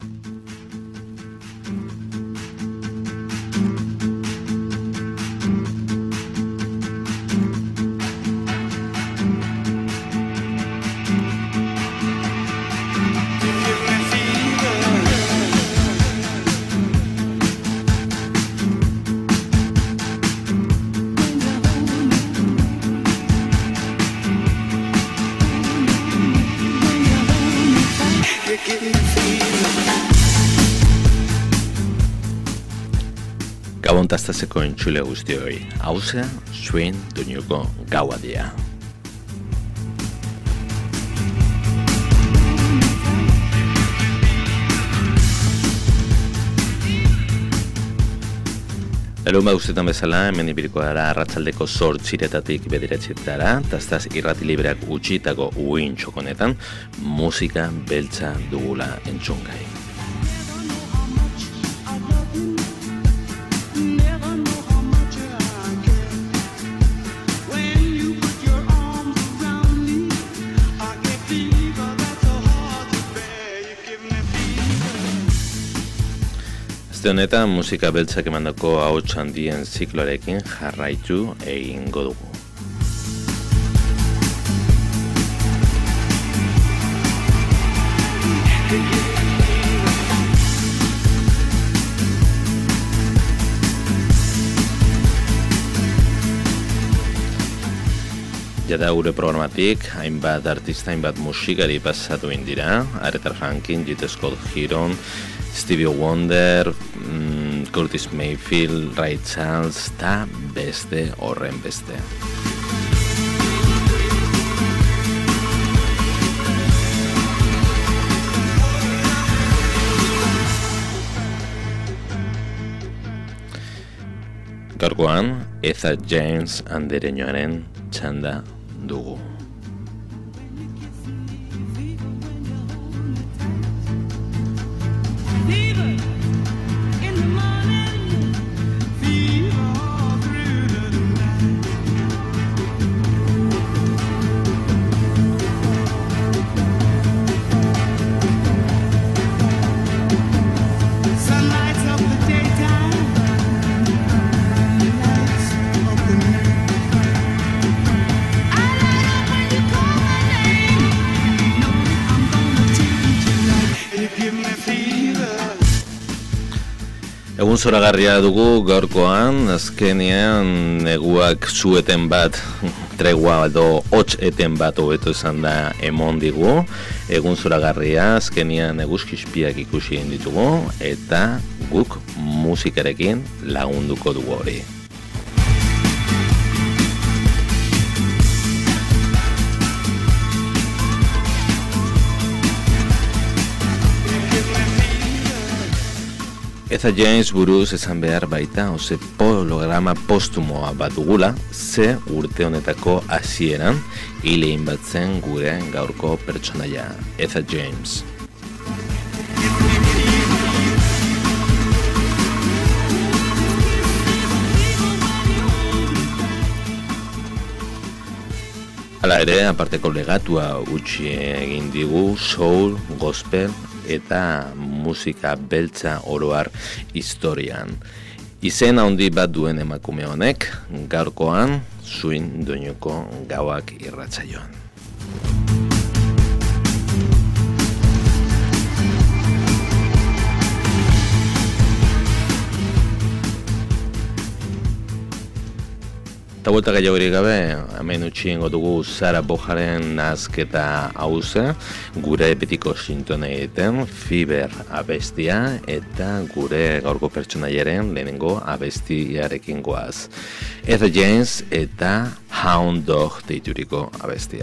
Gabontastaseko entzule guztioi, hauze, zuen doinuko gaua dira. Elun guztietan bezala, hemen ibiriko gara arratsaldeko 8:00 bederatzietara, taztaz irrati libreak utxitako uin txokonetan, musika beltza dugula entzungai. Este honetan musika beltzak emandako ahots handien zikloarekin jarraitu egingo dugu. Jada gure programatik, hainbat artista, hainbat musikari pasatu indira, Aretha Franklin, J. Scott Heron, Stevie Wonder, Curtis Mayfield, Ray Charles, eta beste horren beste. Gaurkoan, Etha James andereñoaren txanda dugu. Egun zoragarria dugu gaurkoan, azkenean neguak zueten bat, tregua edo hots eten bat hobeto izan da emon digu. Egun zoragarria, azkenean eguzkispiak ikusi egin ditugu, eta guk musikarekin lagunduko dugu hori. Etha James buruz esan behar baita, holograma postumoa bat dugula, ze urte honetako hasieran hilein bat zen gure gaurko pertsonaia, Etha James. Hala ere, aparteko legatua utzi egin digu soul, gospel eta musika beltza oroar historian. Izen handi bat duen emakume honek, gaurkoan zuin doinuko gauak irratsaioan. Eta buelta gehiagorik gabe, hemen utzi ingo dugu Sarah Bojaren nazketa hauze, gure betiko sinton egiten, Fever abestia, eta gure gaurko pertsonaiaren lehenengo abestiarekin goaz. Etha James eta Hound Dog deituriko abestia.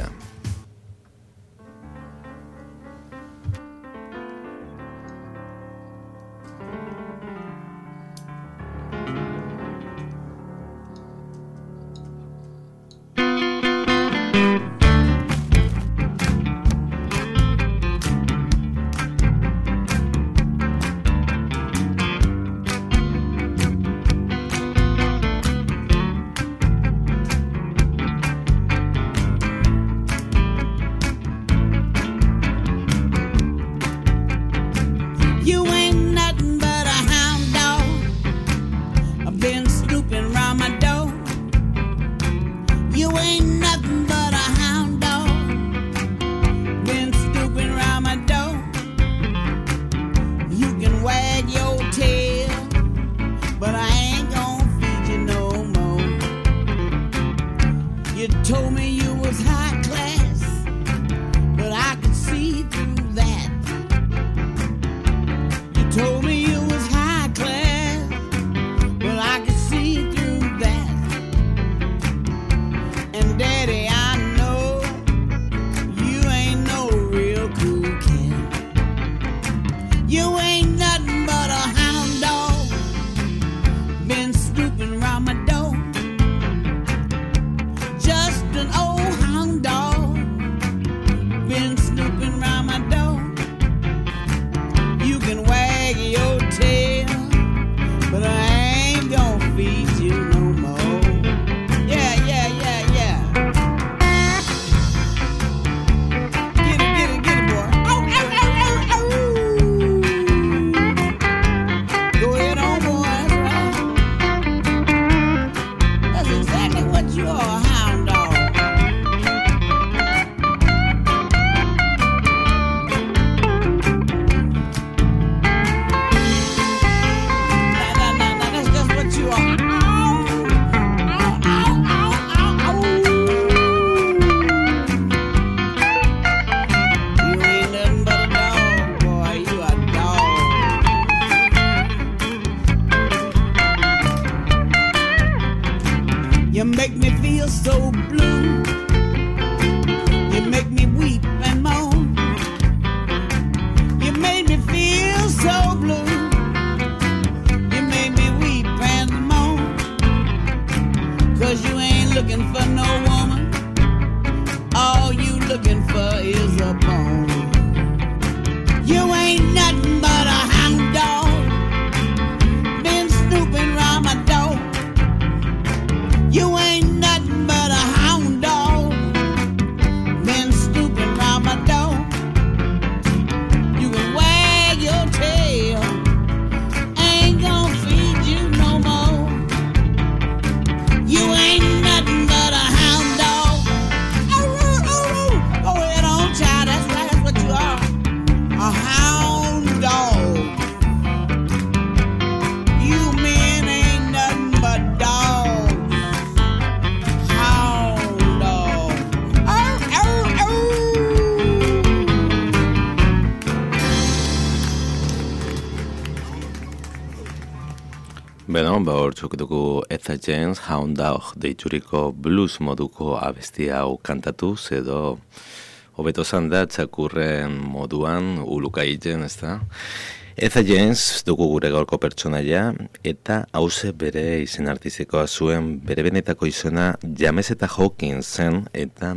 Beno, hortzuk dugu Etha James, Hound Dog deituriko blues moduko abestia hau kantatuz, edo hobeto zanda txakurren moduan uluka egiten, ez da? Etha James dugu gure gaurko pertsonaia, eta hauze bere izen artistikoa zuen, bere benetako izena James eta Hawkins zen, eta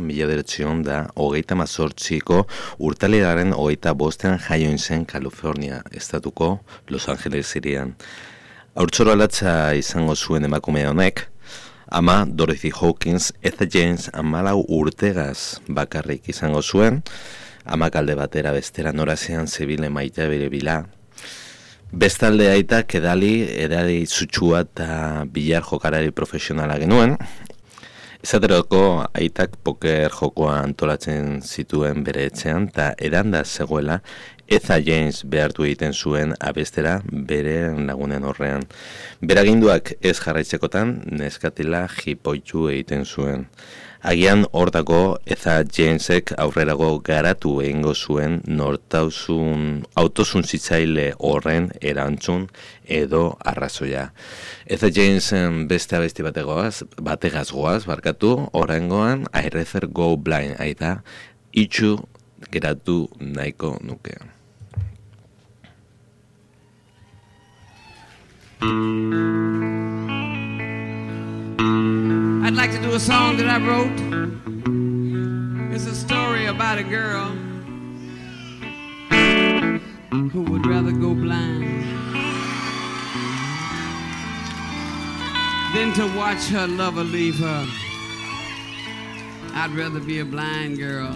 1928ko urtarrilaren 25 jaioin zen California, estatuko Los Angeles hirian. Haurtzoro alatza izango zuen emakume honek, ama Dorothy Hawkins, Etha James 14 urtegaz bakarrik izango zuen, amak alde batera bestera norazean zebile maita bere bila. Bestalde aitak edari zutxua eta bilar jokalari profesionala genuen. Esateroko aitak poker jokoa antolatzen zituen bere etxean, eta edanda zegoela Etha James behartu egiten zuen abestera bere lagunen horrean. Beraginduak ez jarraitzekotan, neskatila jipoitu egiten zuen. Agian hortako Etha Jamesek aurrerago garatu egingo zuen autozun zitzaile horren erantzun edo arrazoia. Etha Jamesen beste abesti bategaz goaz, horrengoan I rather go blind, aita itxu geratu nahiko nuke. I'd like to do a song that I wrote. It's a story about a girl who would rather go blind than to watch her lover leave her. I'd rather be a blind girl.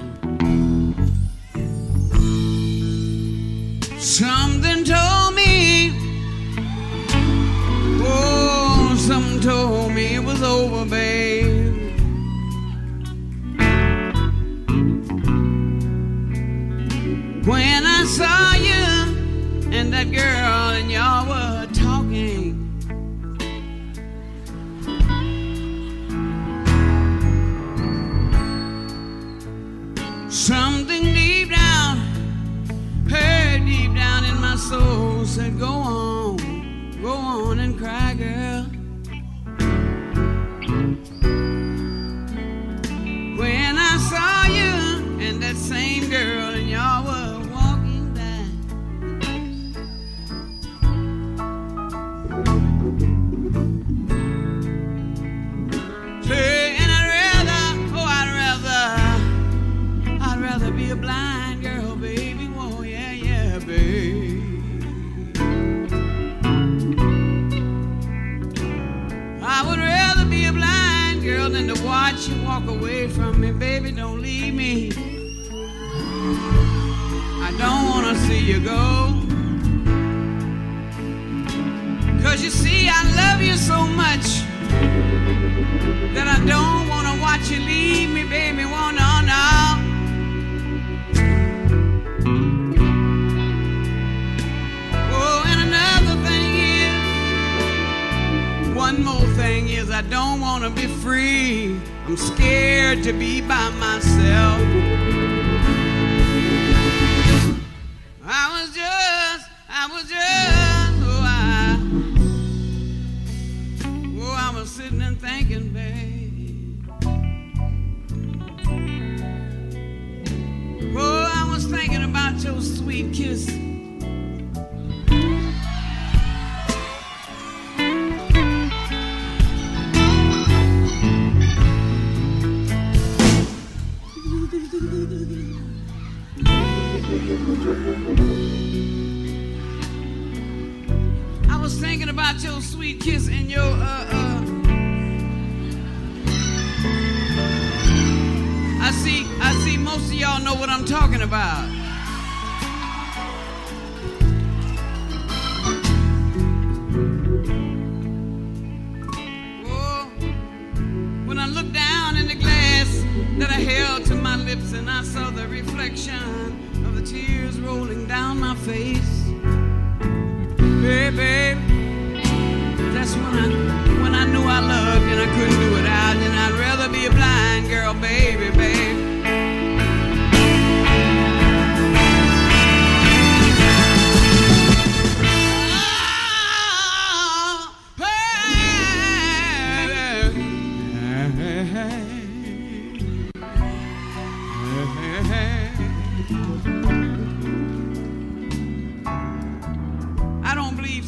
Something told me, oh, something told me it was over, babe. When I saw you and that girl and y'all were talking, something deep down, heard deep down in my soul said, go on and cry, girl. When I saw you and that same girl and y'all were walking back, say, and I'd rather be a blind girl, baby. Whoa, yeah, babe. I would rather be a blind girl than to watch you walk away from me, baby. Don't leave me. I don't want to see you go. 'Cause you see, I love you so much that I don't want to watch you leave me, baby. Oh, no. Oh, and another thing is, one more thing is, I don't want to be free. I'm scared to be by myself. I was just, I was sitting and thinking, babe. Oh, I was thinking about your sweet kiss. I was thinking about your sweet kiss and your I see most of y'all know what I'm talking about. Oh, when I looked down in the glass that I held to my lips and I saw the reflection of the tears rolling down my face. Baby, that's when I knew I loved and I couldn't do it out, and I'd rather be a blind girl, baby. Oh,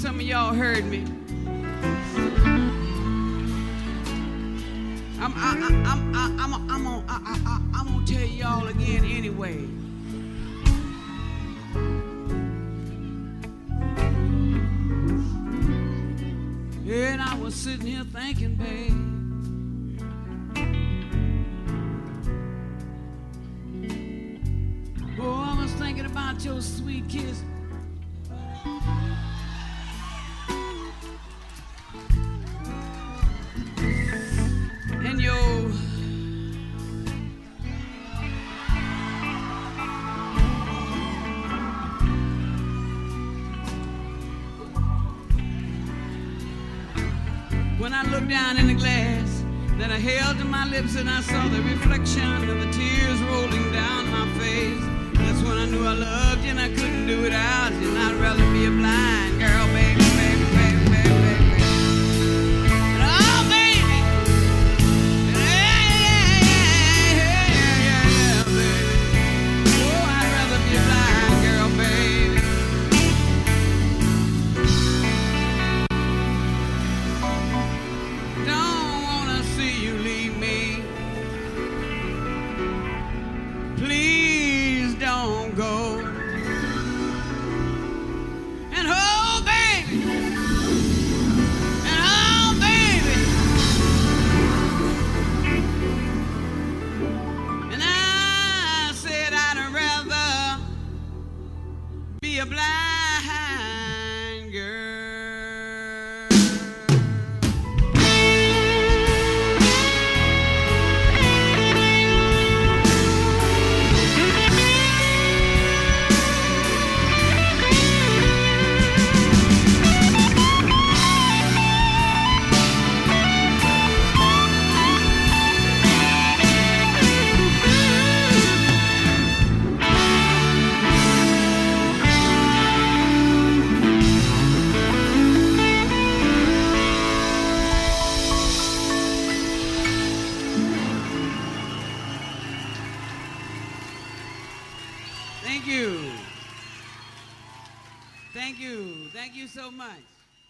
some of y'all heard me. I'm gonna tell y'all again anyway. And I was sitting here thinking, babe, oh, I was thinking about your sweet kiss. And your when I looked down in the glass that I held to my lips and I saw the reflection of the tears rolling down my face, that's when I knew I loved you and I couldn't do it without you, and I'd rather be a blind girl, baby, baby, baby, baby, baby. And oh, baby, yeah, baby. Oh, I'd rather be a blind girl, baby. Don't wanna see you leave me. Please don't go. And oh, baby. And oh, baby. And I said I'd rather be a blind girl. Thank you. Thank you. Thank you so much.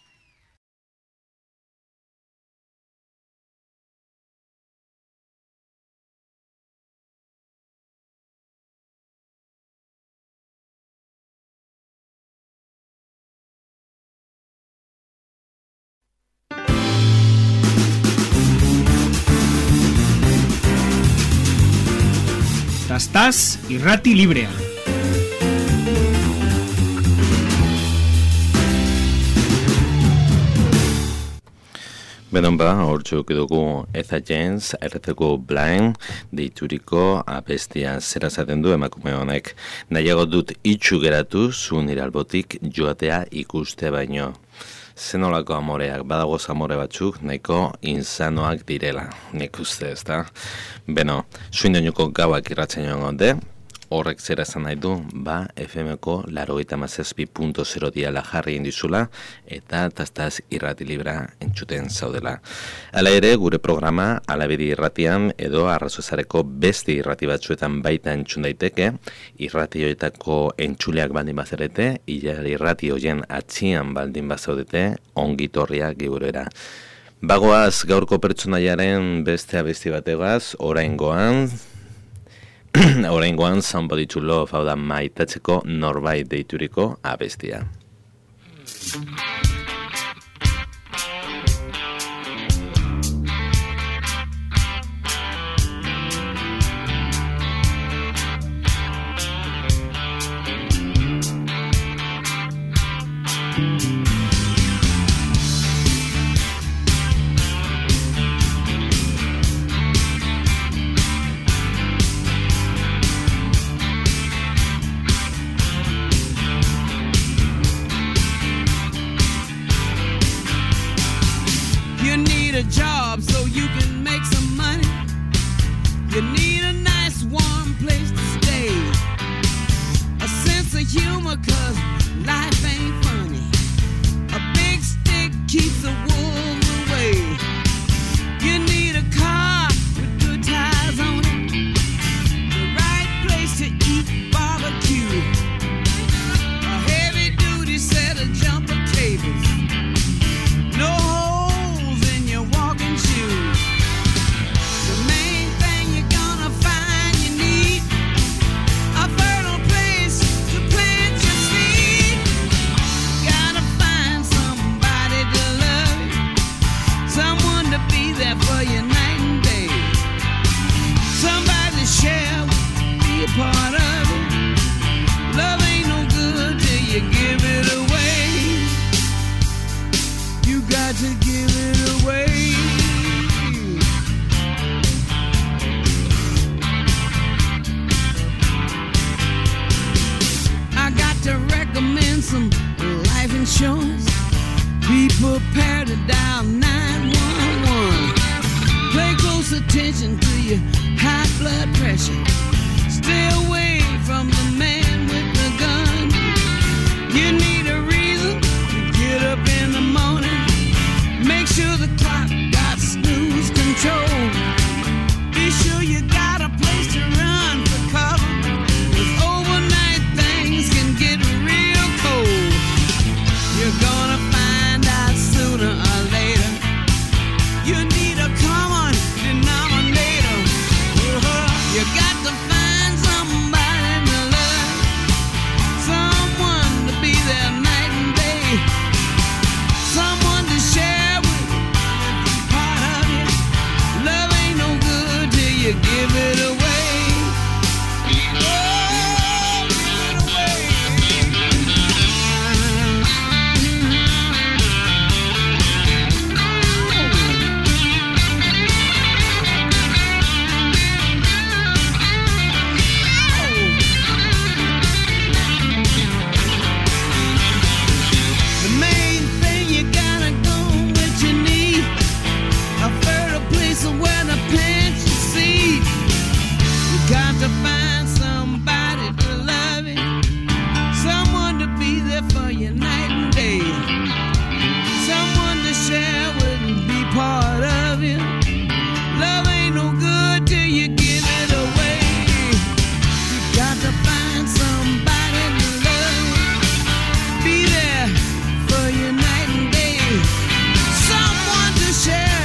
Tastaz irrati librea. Benon ba, hortxuk dugu Etta James, erreteko Blind, deituriko abestia zera zaten du emakume honek. Nahiago dut itxu geratu zu nire albotik joatea ikuste baino. Zenolako amoreak, badagoz amore batzuk, nahiko insanoak direla, nik uste ez da. Beno, suindoinuko gauak irratzen joan gonde, horrek zera zan nahi du, FM-ko 97.0 diala jarri indizula, eta tastaz irrati libra entzuten zaudela. Hala ere, gure programa alabedi irratian edo arrazozareko beste irrati batzuetan baita entzun daiteke, irrati hoietako entzuleak baldin bazarete, irrati hoien atxian baldin bazaudete, ongitorria geurera. Bagoaz gaurko pertsonaiaren beste abesti bategaz, oraingoan Somebody to Love, hau da maitatzeko norbait deituriko abestia. A job so you can make some money. You need a nice warm place to stay. A sense of humor, cause life ain't funny. A big stick keeps the wolves away. You need a car with good tires on it. The right place to eat barbecue. A heavy duty set of jumper cables. some life insurance. Be prepared to dial 911. Pay close attention to your high blood pressure. Stay away from the man with the gun. You need a reason to get up in the morning. Make sure the clock got snooze control. Be sure you got a place to run for cover, 'cause overnight things can get real cold. You're gonna find out sooner or later. You need a common denominator. You got to find somebody to love, someone to be there night and day, someone to share with, part of you. Love ain't no good till you give it away. Where the pants you see, you got to find somebody to love you, someone to be there for you night and day, someone to share with and be part of you. Love ain't no good till you give it away. You got to find somebody to love you, be there for you night and day, someone to share.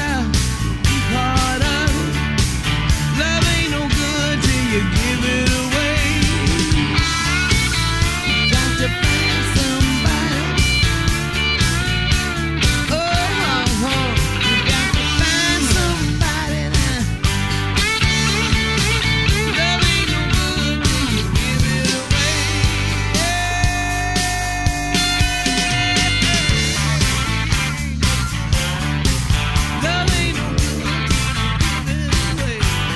You give it away. You got to find somebody. Oh, oh, oh. You got to find somebody now. Love ain't no good till you give it away. Love ain't no good till you give it away.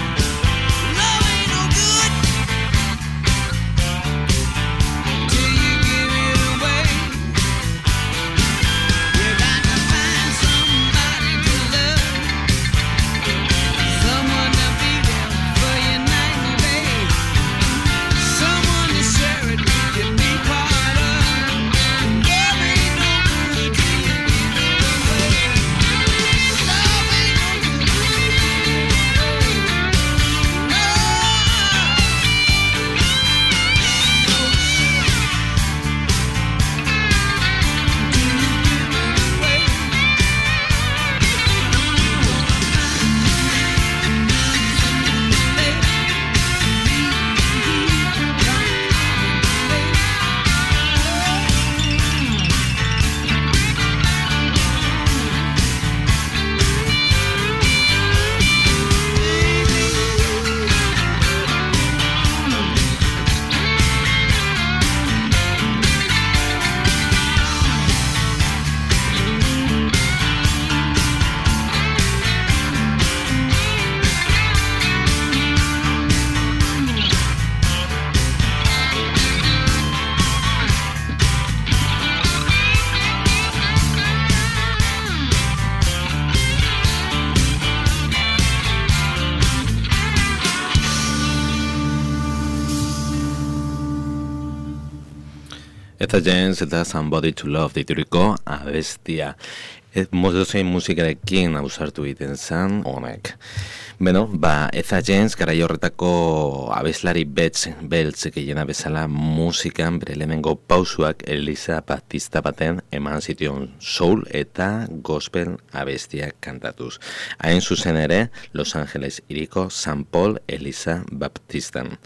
Eta James eta Somebody to Love deituriko abestia. Modozein musikarekin ausartu egiten zen honek. Beno, Eta James garai horretako abeslari beltz gehiena bezala musikan bere lehenengo pausuak Elisa Batista baten eman zituen soul eta gospel abestiak kantatuz. Hain zuzen ere, Los Angeles hiriko St. Paul Elisa Baptistan.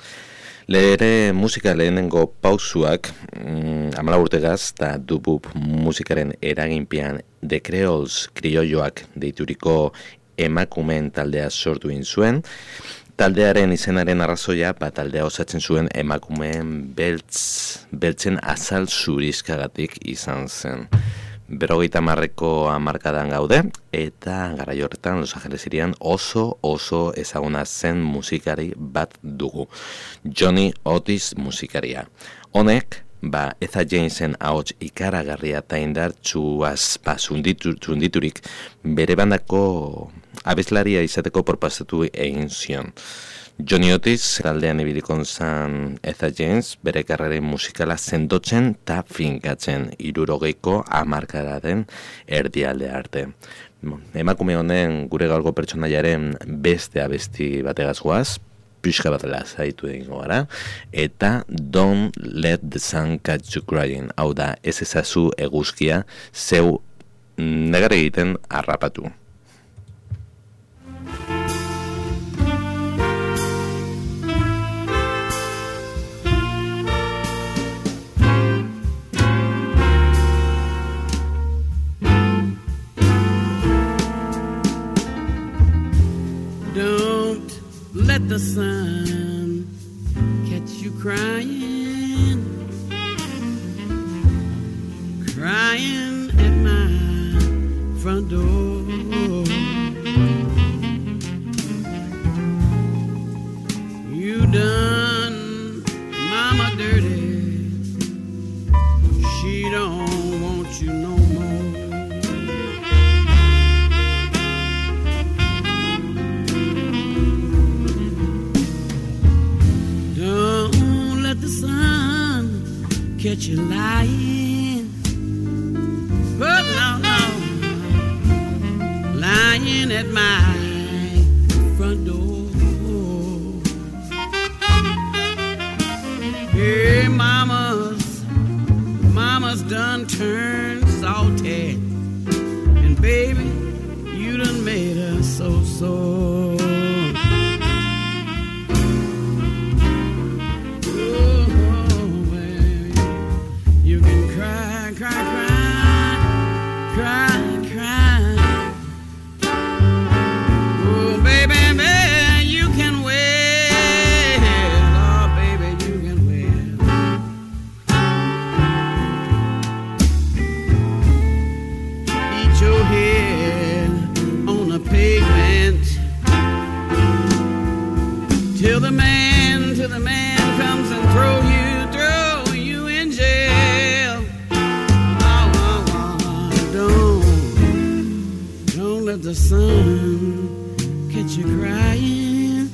Lehera musika lehenengo pausuak 14 urtegaz eta dubub musikaren eraginpian The Creoles kriolloak deituriko emakumeen taldea sortu egin zuen. Taldearen izenaren arrazoia taldea osatzen zuen emakumeen beltzen azal zurizkagatik izan zen. 50ko hamarkadan gaude, eta garai horretan Los Angeles hirian oso ezaguna zen musikari bat dugu. Johnny Otis musikaria. Honek Eza Jamesen ahots ikaragarria eta indartsuaz zunditurik bere bandako abeslaria izateko proposatu egin zion. Johnny Otis taldean ibilikon zan Eza James bere karreren musikala sendotzen eta finkatzen 60ko hamarkadaren erdialde arte. Emakume honen gure gaurko pertsonaiaren beste abesti bategaz goaz, pixka bat lazaitu egingo gara, eta Don't Let the Sun Catch You Crying, hau da, ez ezazu eguzkia zeu negar egiten harrapatu. Let the sun catch you crying, crying at my front door. You done mama dirty, she don't want you no more. Let the sun catch you lying, but no, lying at my front door. Hey, mama's done turned salty, and baby, you done made her so sore. Till the man comes and throw you in jail. Don't let the sun catch you crying,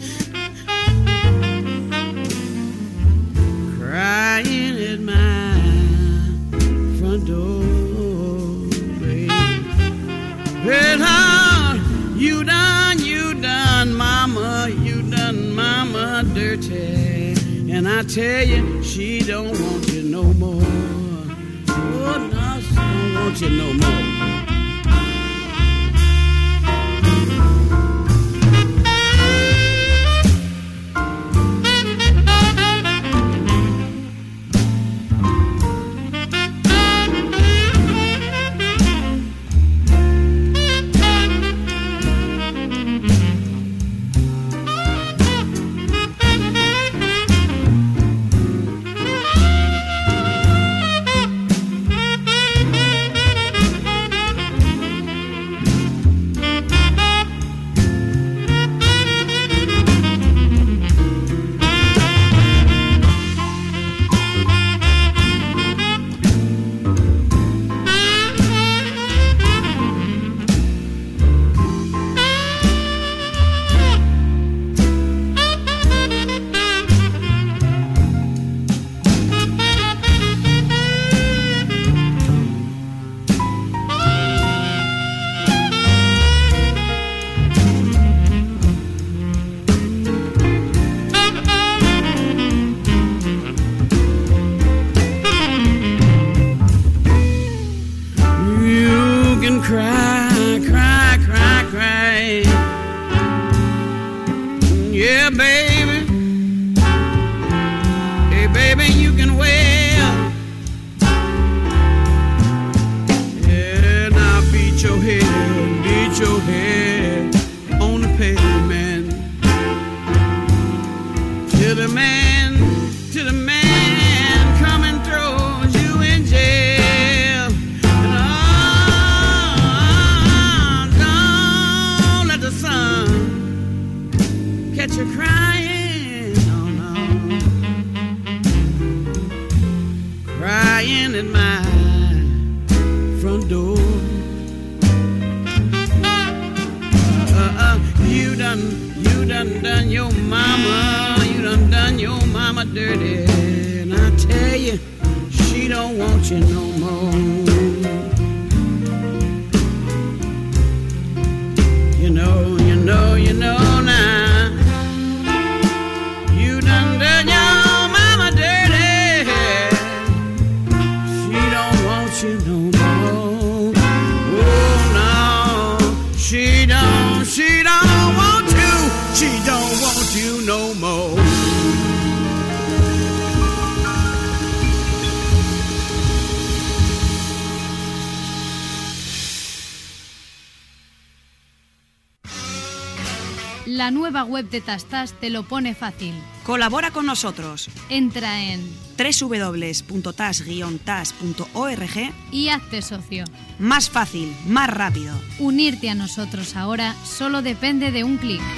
crying at my front door, baby. Well, you done, mama, mama dirty, and I tell you, she don't want you no more. Oh no, she don't want you no more. in at my front door. You done your mama, your mama dirty. And I tell you, she don't want you no more. You know now. You done your mama dirty. She don't want you no more. Oh no, she don't want you. She don't want you no more. La nueva web de Tastas te lo pone fácil. Colabora con nosotros. Entra en www.tas-tas.org y hazte socio. Más fácil, más rápido. Unirte a nosotros ahora solo depende de un clic.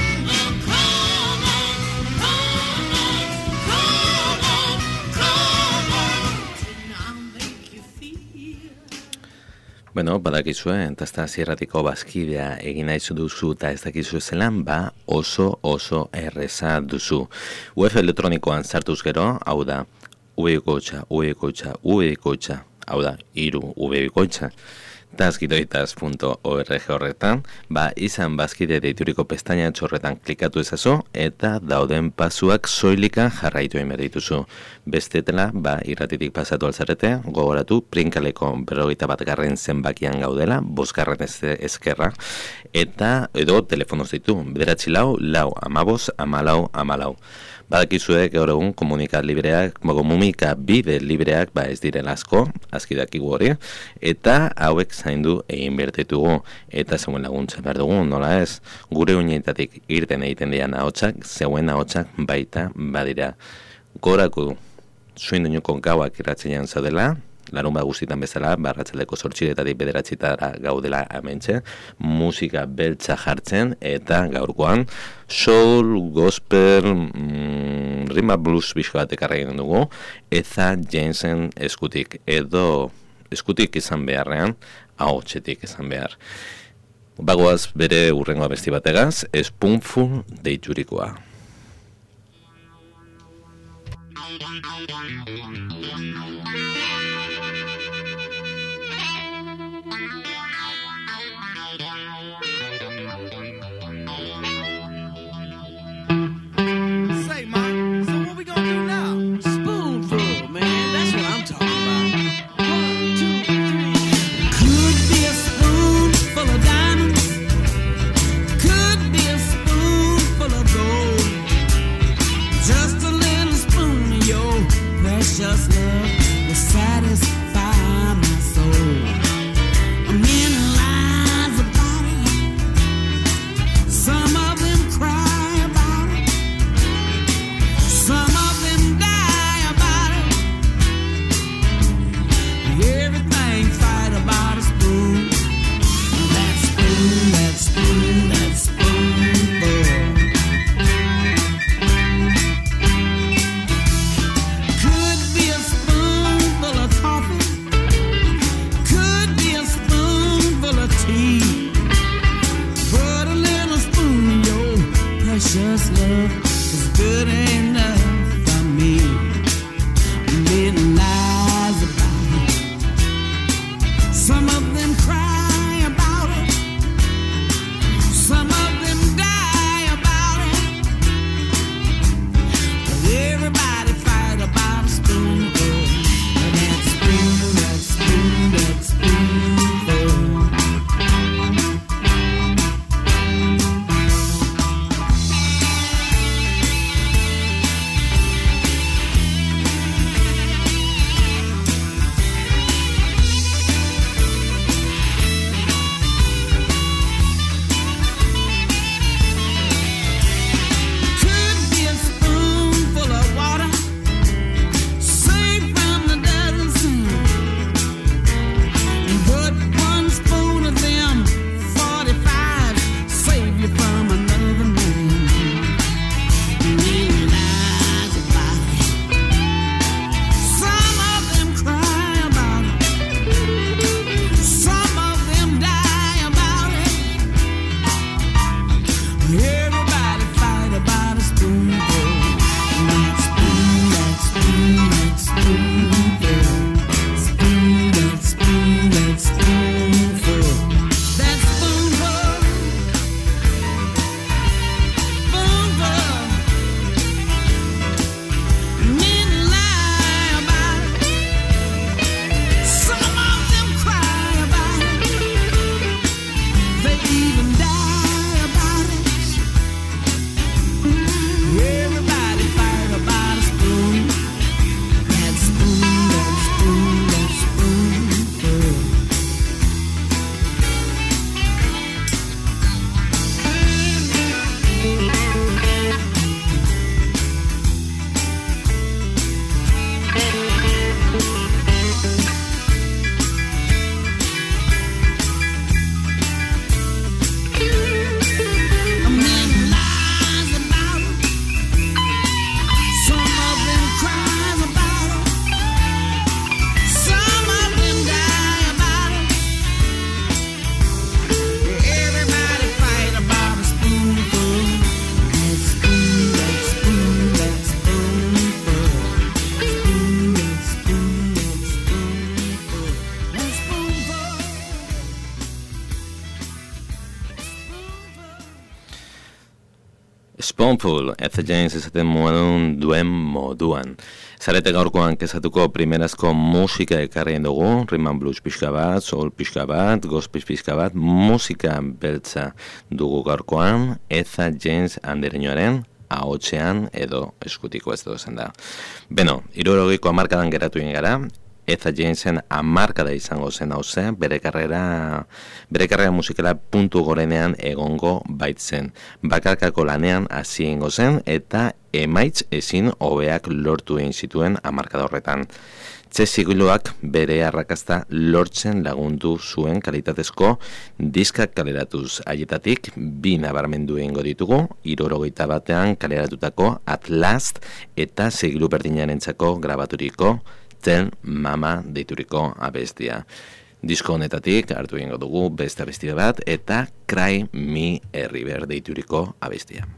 Bueno, badakizue, Tastas irratiko bazkidea egin nahi duzu eta ez dakizu zelan, oso erreza duzu. Web elektronikoan sartuz gero, hau da, ubikoitza, hau da, 3 ubikoitza, tasgidoitas.org horretan, izan bazkide deituriko pestaina horretan klikatu ezazu, eta dauden pasuak soilikan jarraitu egin dituzu. Bestetela, irratitik pasatu alzarete, gogoratu, prinkaleko 51 zenbakian gaudela, 5 ezkerra, eta edo telefonoz ditu, 944-4 Badakizue gaur egun komunika bide libreak ez direla asko, azkidakigu hori, eta hauek zaindu egin bertetugu, eta zeuen laguntza behar dugu, nola ez, gure uinetatik irten egiten dian ahotsak, zeuen ahotsak baita badira. Gorako suinduñuko gauak irratzean zaudela, larun guztietan bezala, arratsaldeko 8:00 9:00 gaudela hementxe, musika beltza jartzen, eta gaurkoan soul, gospel, rima blues bizka bat ekarri dugu, Eza Jensen eskutik, edo eskutik izan beharrean, ahotsetik izan behar. Bagoaz bere urrengo abesti bategaz, Spoonful deiturikoa. Say, Ma, so what we gonna do now? Spoonful, man, that's what I'm talking about. 1, 2, 3. Could be a spoonful of diamonds. Could be a spoonful of gold. Just a little spoon of your precious love will satisfy my soul. A million lies about it. Some of them cry about it. Some of them die about it. Everything fight about a spoon. That spoon, that spoon, that spoonful. Could be a spoonful of coffee. Soulful, Etta James esaten duen moduan. Zarete gaurkoan kezatuko primerazko musika ekarrien dugu, rhythm and blues pixka bat, soul pixka bat, gospel pixka bat, musika beltza dugu gaurkoan, Etta James andereñoaren ahotsean edo eskutiko ez duzen da. Beno, 60ko hamarkadan geratu gara, Etta Jamesen hamarkada izango zen hauze, bere karrera musikala puntu gorenean egongo baitzen. Bakarkako lanean hasi egingo zen eta emaitz ezin hobeak lortu egin zituen hamarkada horretan. Txesigiluak bere arrakasta lortzen lagundu zuen kalitatezko diskak kaleratuz. Haietatik, 2 nabarmendu egingo ditugu, 61 kaleratutako At Last eta segilu berdinarentzako grabaturiko Tell Mama deituriko abestia. Disko honetatik hartu egingo dugu beste abestia bat eta Cry Me a River deituriko abestia.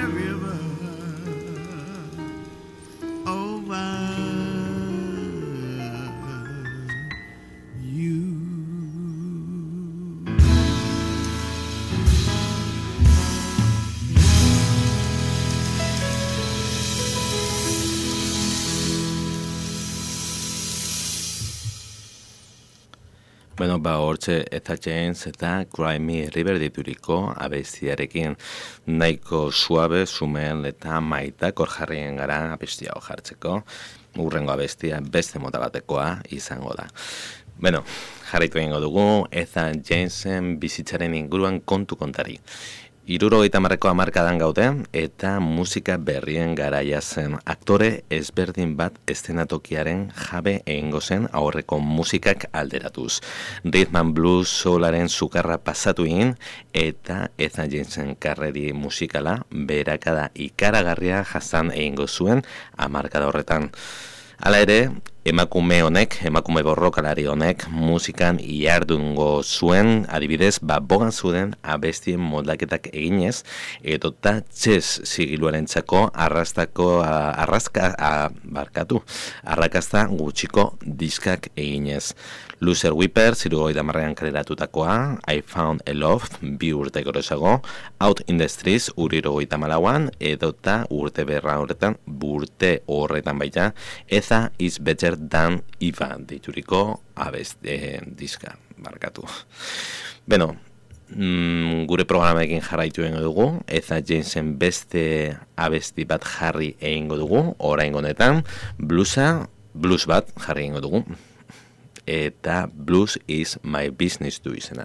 river over you. Bueno, hortxe Etha James eta Cry Me River dituriko abestiarekin nahiko suabe, sumel eta maitak hor jarrien gara abestia hor jartzeko. Urrengo abestia beste mota batekoa izango da. Bueno, jarraitu egingo dugu Etha Jamesen bizitzaren inguruan kontu kontari. 70ko hamarkadan gaude eta musika berrien garaia zen. Aktore ezberdin bat eszenatokiaren jabe egingo zen aurreko musikak alderatuz. Rhythm and blues soularen sukarra pasatu egin eta Etha Jamesen karreri musikala berakada ikaragarria jasan egingo zuen hamarkada horretan. Hala ere, emakume borrokalari honek musikan iardungo zuen, adibidez, bogan zuden abestien moldaketak eginez, edota jazz zigiluarentzako arrakasta gutxiko diskak eginez. Loser Weeper, 70an kaleratutakoa, I Found a Love, 2 urte gorosago, Out in the Streets, 74an, edota urte horretan baita, Etha is Better Than Eva, deituriko diska, barkatu. Beno, gure programarekin jarraitu egingo dugu, Etha Jamesen beste abesti bat jarri egingo dugu, oraingo honetan, blues bat jarri egingo dugu, eta Blues is My Business du izena.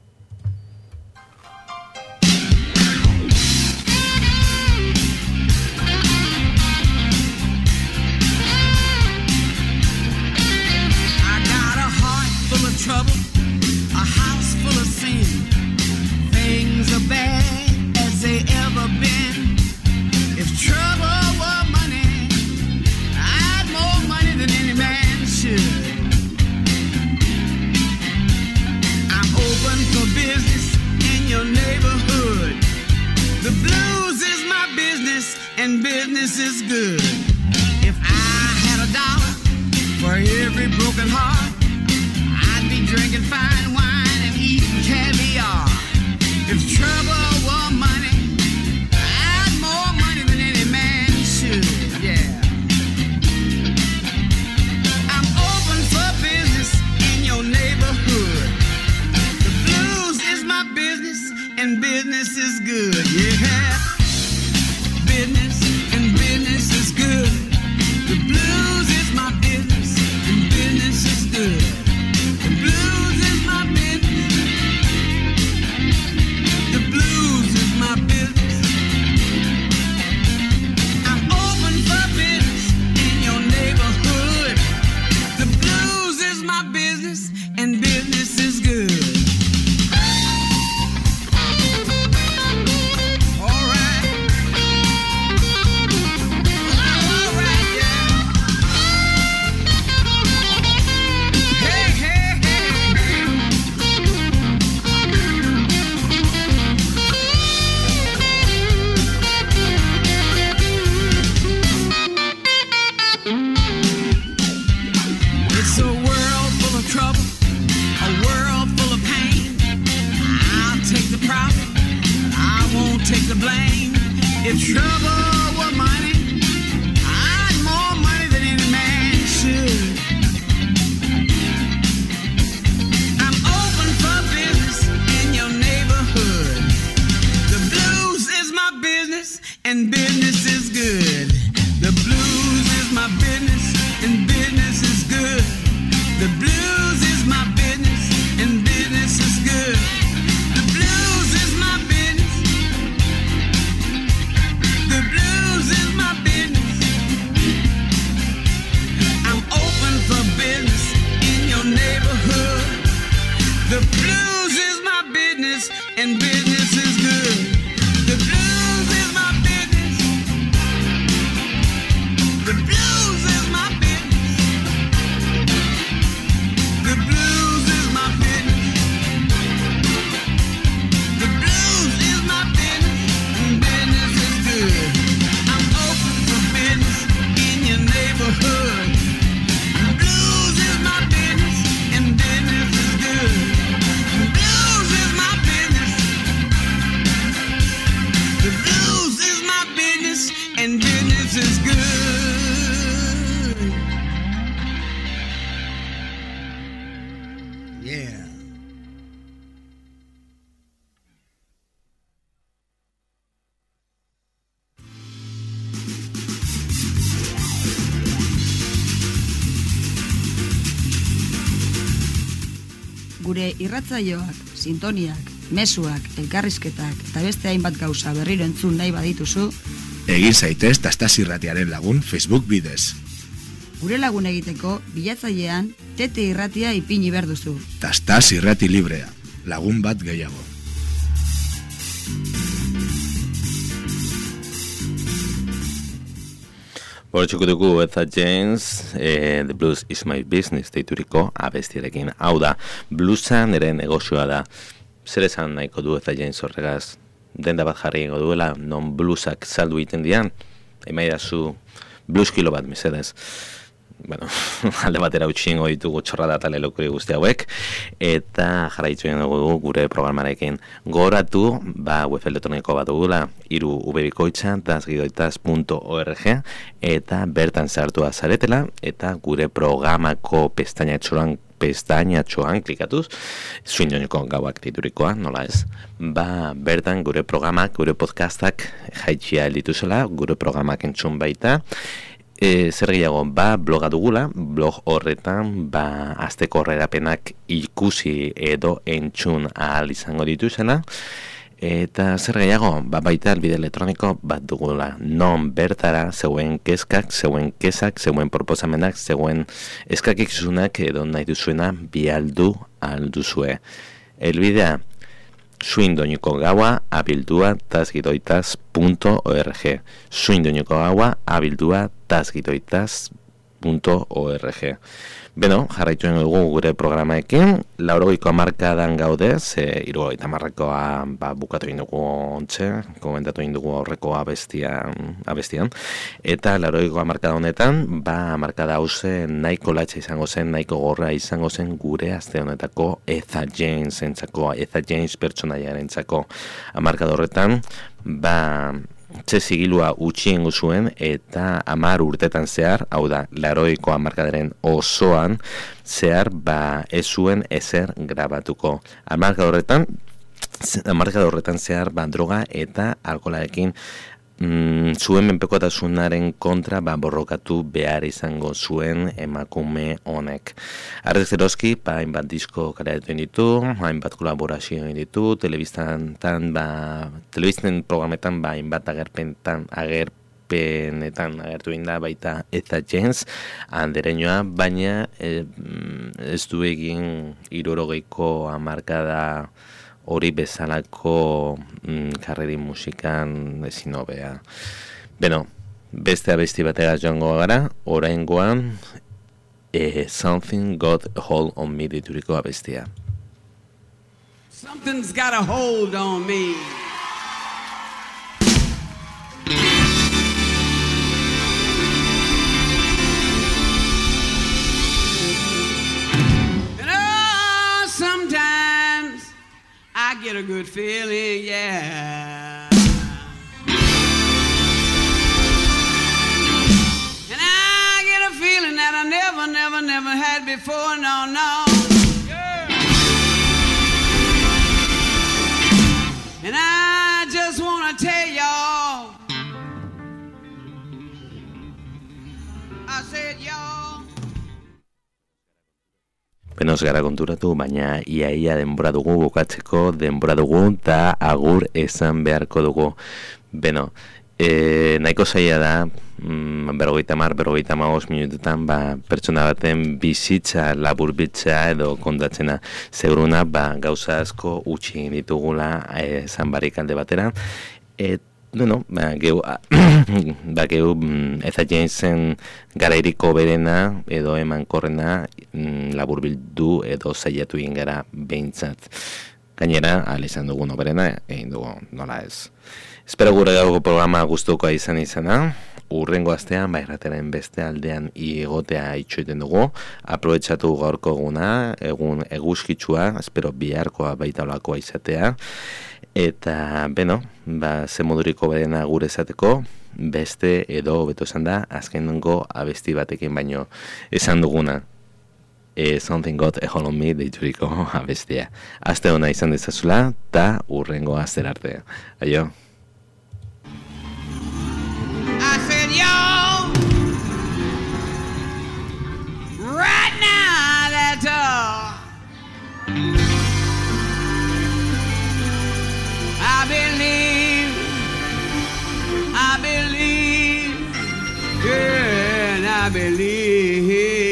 Trouble, a house full of sin. Things are bad as they ever been. If trouble were money, I'd more money than any man should. I'm open for business in your neighborhood. The blues is my business and business is good. If I had $1 for every broken heart, drinking fine wine and eating caviar. If trouble were money, I'd more money than any man should, yeah. I'm open for business in your neighborhood. The blues is my business and business is good, yeah. Business and business is good. The blues is my business and business is good. business, and business is good. Yeah. Gure irratsaioak, sintoniak, mezuak, elkarrizketak eta beste hainbat gauza berriro entzun nahi badituzu, egin zaitez Tastas Irratiaren lagun Facebook bidez. Gure lagun egiteko bilatzailean Tete Irratia ipini behar duzu. Tastas Irrati librea, lagun bat gehiago. Hortxuko dugu Etha James, The Blues is my business deituriko abestiarekin. Hau da, bluesa nire negozioa da. Zer esan nahiko du Etha James horregaz? Denda bat jarri ingo duela, non bluesak saldu egiten dian? Emaidazu blues kilo bat, mesedez. Bueno, alde batera utxingo ditugu txorrada eta lelokuri guzti hauek, eta jarraitu egin dugu gure programarekin. Gogoratu, web elektroniko bat dugula, 3ubikoitza, dasgidoitaz.org, eta bertan sartua zaretela, eta gure programako pestainatxoan klikatuz, Swindoineko gauak diturikoa, nola ez? Bertan gure programak, gure podcastak jaitxia dituzela, gure programak entzun baita, zer gehiago, bloga dugula, blog horretan, asteko horrerapenak ikusi edo entzun ahal izango dituzela, eta zer gehiago, baita albide elektroniko bat dugula, non bertara zeuen kezkak, zeuen kezak, zeuen proposamenak, zeuen eskakizunak edo nahi duzuena bialdu alduzue. Elbidea, Swindoineko gaua abildua tasgidoitaz.org. Swindoineko gaua abildua tasgidoitaz.org. Beno, jarraituen dugu gure programaekin, 80ko hamarkadan gaude, 70koa bukatu egin dugu ontxe, komentatu egin dugu aurreko abestian, eta 80ko hamarkada honetan, hamarkada hauze nahiko latxa izango zen, nahiko gorra izango zen gure aste honetako Etha James entzako, Etha James pertsonaiaren entzako. Hamarkada horretan, txe zigilua utxien guzuen eta 10 urtetan zehar, hau da, 80ko hamarkadaren osoan zehar, ez zuen ezer grabatuko. Hamarkada horretan zehar, droga eta alkoholarekin zuen menpekotasunaren kontra borrokatu behar izango zuen emakume honek. Arrez gerozki, hainbat disko kaleratu ditu, hainbat kolaborazio ditu, telebisten programetan hainbat agerpenetan agertu inda baita Etha James andereñoa, baina ez du egin 60ko hamarkada hori bezalako karreri musikan ezin hobea. Beno, beste abesti batera joango gara, oraingoan Something Got a Hold on Me dituriko abestia. Something's got a hold on me. I get a good feeling, yeah. And I get a feeling that I never had before, no. Yeah. And I just want to tell y'all, I said y'all. Benoz gara konturatu, baina ia denbora dugu, bukatzeko denbora dugu, eta agur esan beharko dugu. Beno, nahiko zaila da, 50-55 minututan, pertsona baten bizitza, laburbitza edo kontatzena, seguruna, gauza asko utxi ditugula zanbarik alde batera, gehu Etha Jamesen garairiko berena edo emankorrena laburbildu edo saiatu egin gara behintzat. Gainera, izan dugu noberena, egin dugu nola ez. Espero gure gauko programa gustukoa izana, urrengo astean, irrateren beste aldean egotea itxoiten dugu, aprobetxatu gaurko egun eguzkitsua, espero biharkoa baita olakoa izatea, eta, ze moduriko berena gure esateko, beste edo hobeto esan da azkenengo abesti batekin baino esan duguna. Something Got a Hold on Me deituriko abestia. Aste hona izan dezazula, ta urrengo aster arte. Aio. I said, yo, right now, that's all. I believe, yeah, and I believe.